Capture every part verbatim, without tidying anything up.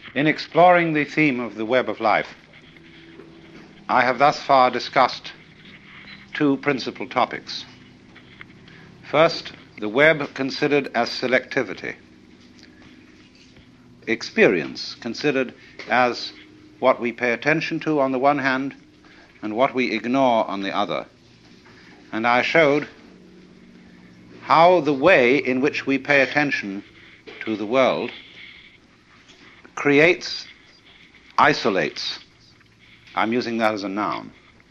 In exploring the theme of the web of life, I have thus far discussed two principal topics. First, the web considered as selectivity. Experience considered as what we pay attention to on the one hand and what we ignore on the other. And I showed how the way in which we pay attention to the world creates, isolates, I'm using that as a noun,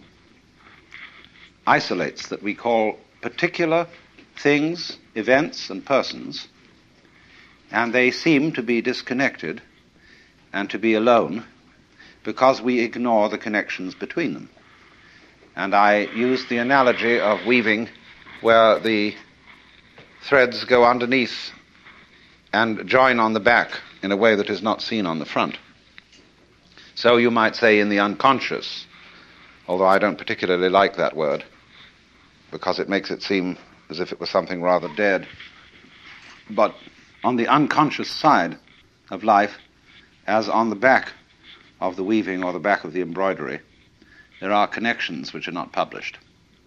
isolates that we call particular things, events, and persons, and they seem to be disconnected and to be alone because we ignore the connections between them. And I used the analogy of weaving where the threads go underneath and join on the back in a way that is not seen on the front. So you might say in the unconscious, although I don't particularly like that word because it makes it seem as if it was something rather dead. But on the unconscious side of life, as on the back of the weaving or the back of the embroidery, there are connections which are not published.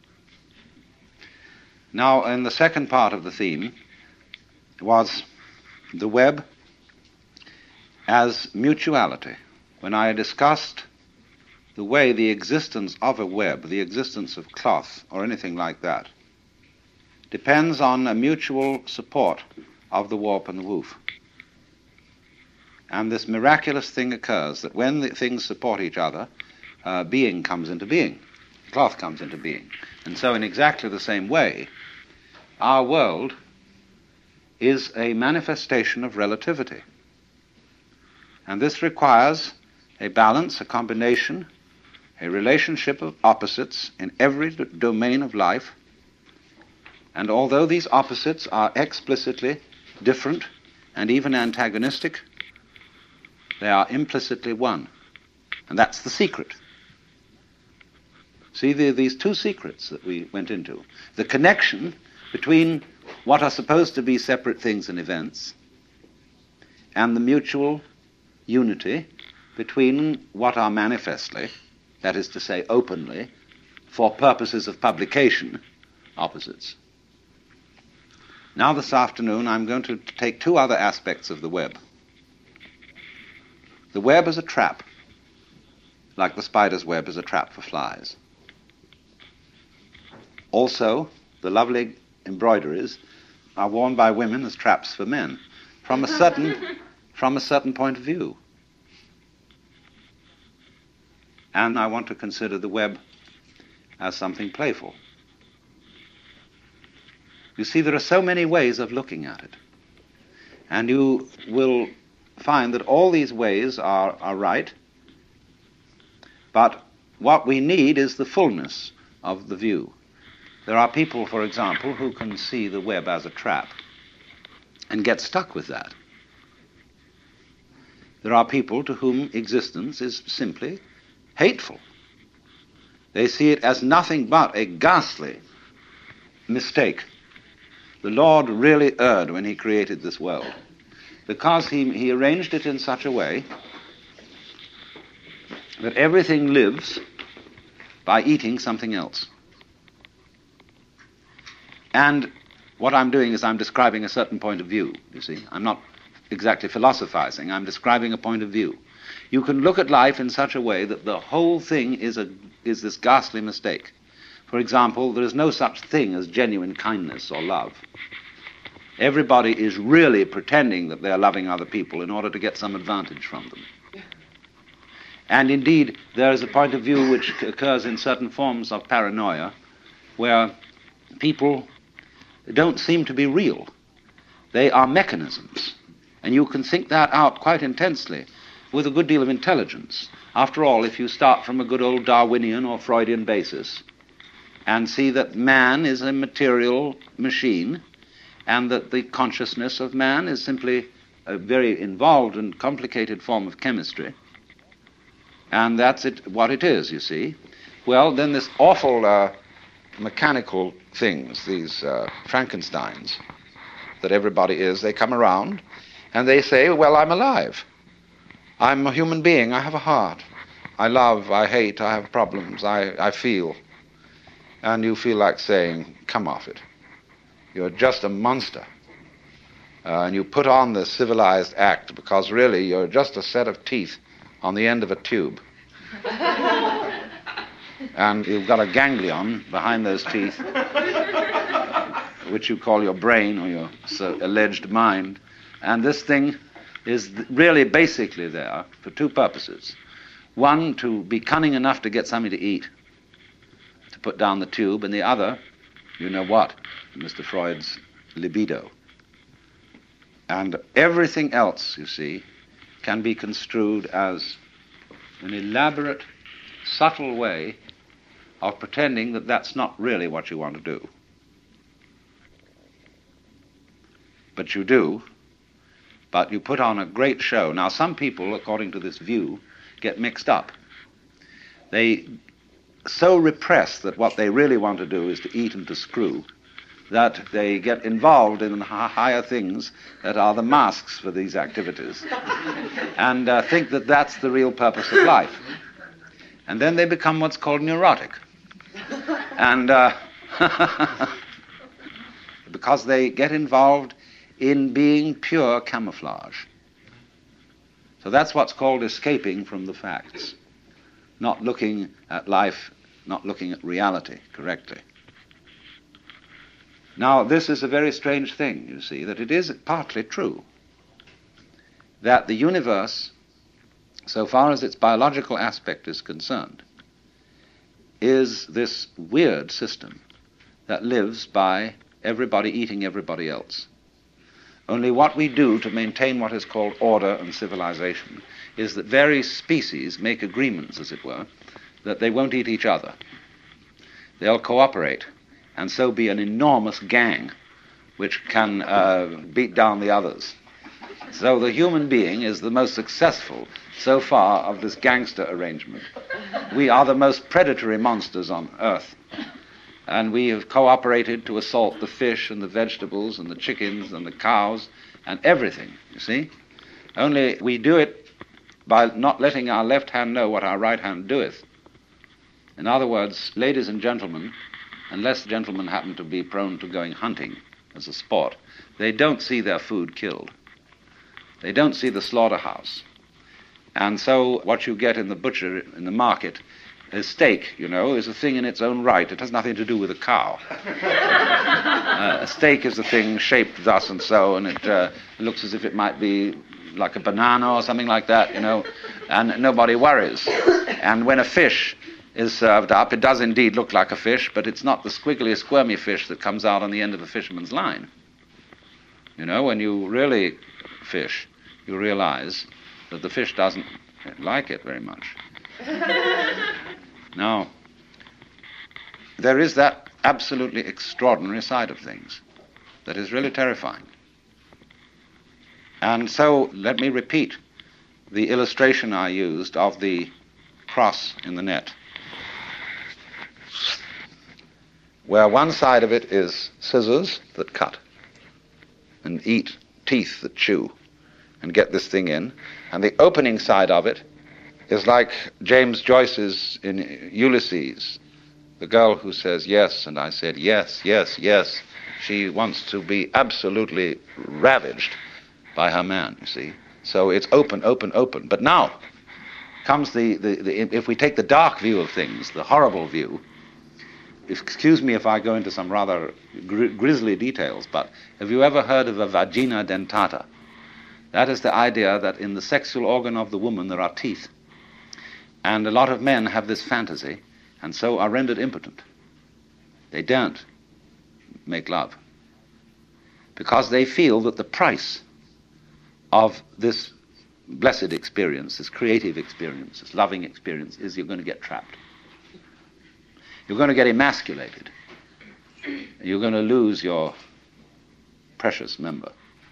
Now, in the second part of the theme was the web as mutuality. When I discussed the way the existence of a web, the existence of cloth or anything like that, depends on a mutual support of the warp and the woof. And this miraculous thing occurs that when the things support each other, uh, being comes into being, cloth comes into being. And so in exactly the same way, our world is a manifestation of relativity. And this requires a balance, a combination, a relationship of opposites in every d- domain of life. And although these opposites are explicitly different and even antagonistic, they are implicitly one. And that's the secret. See, there are these two secrets that we went into. The connection between what are supposed to be separate things and events and the mutual unity between what are manifestly, that is to say openly, for purposes of publication, opposites. Now this afternoon I'm going to take two other aspects of the web. The web is a trap, like the spider's web is a trap for flies. Also, the lovely embroideries are worn by women as traps for men, from a certain, from a certain point of view. And I want to consider the web as something playful. You see, there are so many ways of looking at it. And you will find that all these ways are, are right, but what we need is the fullness of the view. There are people, for example, who can see the web as a trap and get stuck with that. There are people to whom existence is simply hateful. They see it as nothing but a ghastly mistake. The Lord really erred when he created this world, because he, he arranged it in such a way that everything lives by eating something else. And what I'm doing is I'm describing a certain point of view, you see. I'm not exactly philosophizing, I'm describing a point of view. You can look at life in such a way that the whole thing is a is this ghastly mistake. For example, there is no such thing as genuine kindness or love. Everybody is really pretending that they're loving other people in order to get some advantage from them. And indeed, there is a point of view which occurs in certain forms of paranoia where people don't seem to be real. They are mechanisms. And you can think that out quite intensely with a good deal of intelligence. After all, if you start from a good old Darwinian or Freudian basis and see that man is a material machine and that the consciousness of man is simply a very involved and complicated form of chemistry, and that's it, what it is, you see, well, then this awful uh, mechanical things, these uh, Frankensteins that everybody is, they come around and they say, well, I'm alive. I'm a human being. I have a heart. I love, I hate, I have problems, I, I feel. And you feel like saying, come off it. You're just a monster. Uh, and you put on the civilized act because really you're just a set of teeth on the end of a tube. And you've got a ganglion behind those teeth, which you call your brain or your so alleged mind. And this thing is really basically there for two purposes. One, to be cunning enough to get something to eat, to put down the tube, and the other, you know what, Mister Freud's libido. And everything else, you see, can be construed as an elaborate, subtle way of pretending that that's not really what you want to do. But you do, but you put on a great show. Now, some people, according to this view, get mixed up. They so repress that what they really want to do is to eat and to screw, that they get involved in higher things that are the masks for these activities, and uh, think that that's the real purpose of life. And then they become what's called neurotic. And uh, because they get involved in being pure camouflage. So that's what's called escaping from the facts, not looking at life, not looking at reality correctly. Now, this is a very strange thing, you see, that it is partly true that the universe, so far as its biological aspect is concerned, is this weird system that lives by everybody eating everybody else. Only what we do to maintain what is called order and civilization is that various species make agreements, as it were, that they won't eat each other. They'll cooperate, and so be an enormous gang which can uh, beat down the others. So the human being is the most successful so far of this gangster arrangement. We are the most predatory monsters on Earth, and we have cooperated to assault the fish and the vegetables and the chickens and the cows and everything, you see. Only we do it by not letting our left hand know what our right hand doeth. In other words, ladies and gentlemen, unless gentlemen happen to be prone to going hunting as a sport, they don't see their food killed. They don't see the slaughterhouse. And so what you get in the butcher, in the market, a steak, you know, is a thing in its own right. It has nothing to do with a cow. uh, a steak is a thing shaped thus and so, and it uh, looks as if it might be like a banana or something like that, you know, and nobody worries. And when a fish is served up, it does indeed look like a fish, but it's not the squiggly, squirmy fish that comes out on the end of a fisherman's line. You know, when you really fish, you realize that the fish doesn't like it very much. Now, there is that absolutely extraordinary side of things that is really terrifying. And so let me repeat the illustration I used of the cross in the net, where one side of it is scissors that cut and eat, teeth that chew and get this thing in, and the opening side of it is like James Joyce's in Ulysses, the girl who says yes, and I said yes, yes, yes. She wants to be absolutely ravaged by her man, you see. So it's open, open, open. But now comes the, the, the if we take the dark view of things, the horrible view, excuse me if I go into some rather gri- grisly details, but have you ever heard of a vagina dentata? That is the idea that in the sexual organ of the woman there are teeth. And a lot of men have this fantasy, and so are rendered impotent. They don't make love, because they feel that the price of this blessed experience, this creative experience, this loving experience, is you're going to get trapped. You're going to get emasculated. You're going to lose your precious member.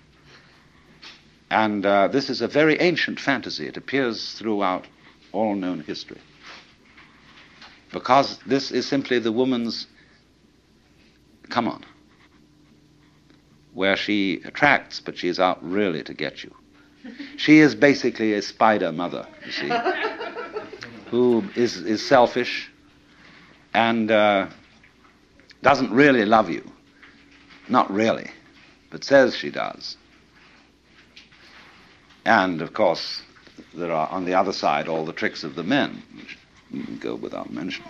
And uh, this is a very ancient fantasy. It appears throughout all known history, because this is simply the woman's come on, where she attracts, but she is out really to get you. She is basically a spider mother, you see, who is, is selfish and uh, doesn't really love you. Not really, but says she does. And, of course, there are, on the other side, all the tricks of the men, which go without mention.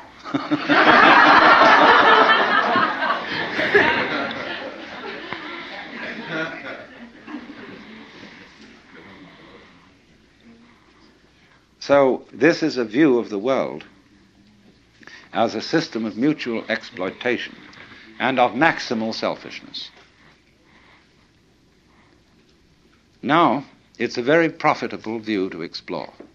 So this is a view of the world as a system of mutual exploitation and of maximal selfishness. Now, it's a very profitable view to explore.